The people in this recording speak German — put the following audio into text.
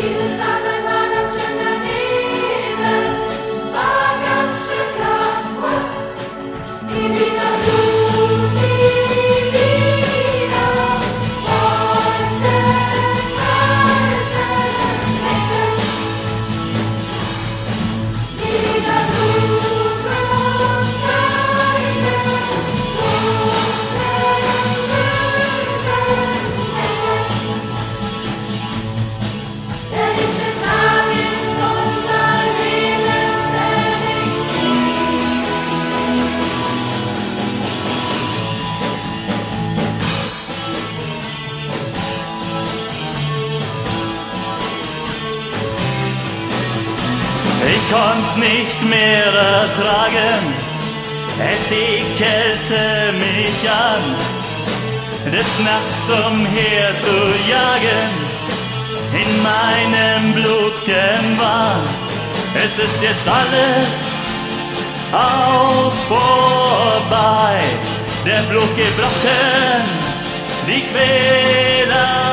Dieses Dasein war ganz schön daneben, war ganz schön kaputt. Nie wieder Blut, nie wieder feuchte, kalte Nächte. Nie wieder Blut und keine dunklen, bösen Nächte. Der lichte Tag ist unser Lebenselixier. Ich konnt's nicht mehr ertragen, es ekelte mich an, des Nachts umherzujagen, in meinem blut'gen Wahn. Es ist jetzt alles aus vorbei, der Fluch gebrochen, die Quälerei.